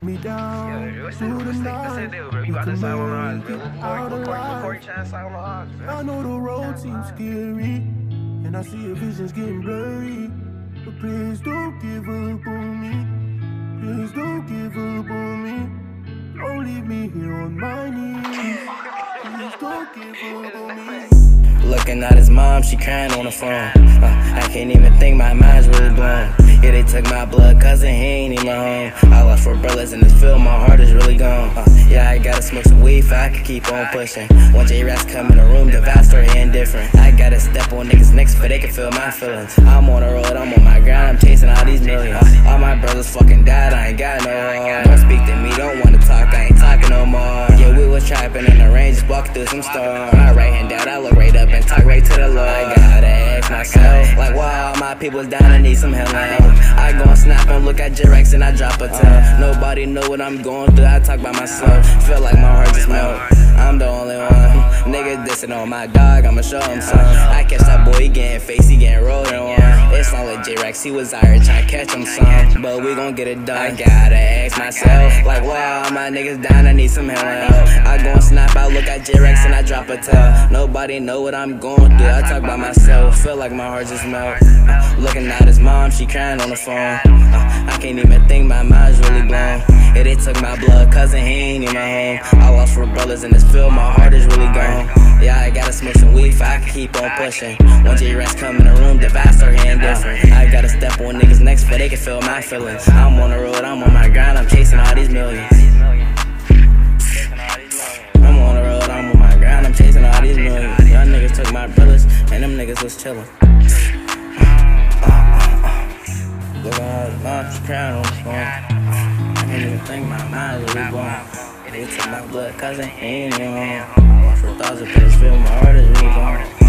Me down through the night. You can make it out alive. I know the road seems scary, and I see your visions getting blurry. But please don't give up on me. Please don't give up on me. Don't leave me here on my knees. Please don't give up on me. Looking at his mom, she crying on the phone. I can't even think, my mind's really blown. Yeah, they took my blood cousin, he ain't even home. I lost 4 brothers in this field, my heart is really gone. Yeah, I gotta smoke some weed so I can keep on pushing. When J-Rax come in the room, the vibe start hitting different. I gotta step on niggas' necks so they can feel my feelings. I'm on the road, I'm on my grind, I'm chasing all these millions. All my brothers fucking died, I ain't got no heart. Don't speak to me, don't wanna talk, I ain't talking no more. Yeah, we was trapping in the rain, just walking through some storms. My right hand down, I look right up and talk right to the Lord. I gotta ask myself, like why all my people's down and need some healing. I go and snap and look at J-Rax and I drop a tell. Nobody know what I'm going through, I talk by myself. Feel like my heart just melt, I'm the only one. Niggas dissing on my dog, I'ma show him some. I catch that boy, he getting face, he getting rolled in one. It's not like J-Rax, he was out here trying to catch him some. But we gon' get it done. I gotta ask myself, like why all my niggas down, I need some healing. I go and snap, I look at J-Rax and I drop a tell. Nobody know what I'm going through, I talk by myself. Feel like my heart just melt. Looking at his mom, she crying on the phone. I can't even think, my mind's really blown. Yeah, they took my blood cousin, he ain't even home. I lost 4 brothers in this field, my heart is really gone. Yeah, I gotta smoke some weed so I can keep on pushing. When J-Rax come in the room, the vibes start hitting different. I gotta step on niggas' necks so they can feel my feelings. I'm on the road, I'm on my grind, I'm chasing all these millions. I'm on the road, I'm on my grind, I'm chasing all these millions. Y'all niggas took my brothers, and them niggas was chillin'. Look at his mom, she crying on the phone. I can't even think, my mind really blown. They took my blood cousin, he ain't even home. I lost 4,000 for this film, my heart is really gone.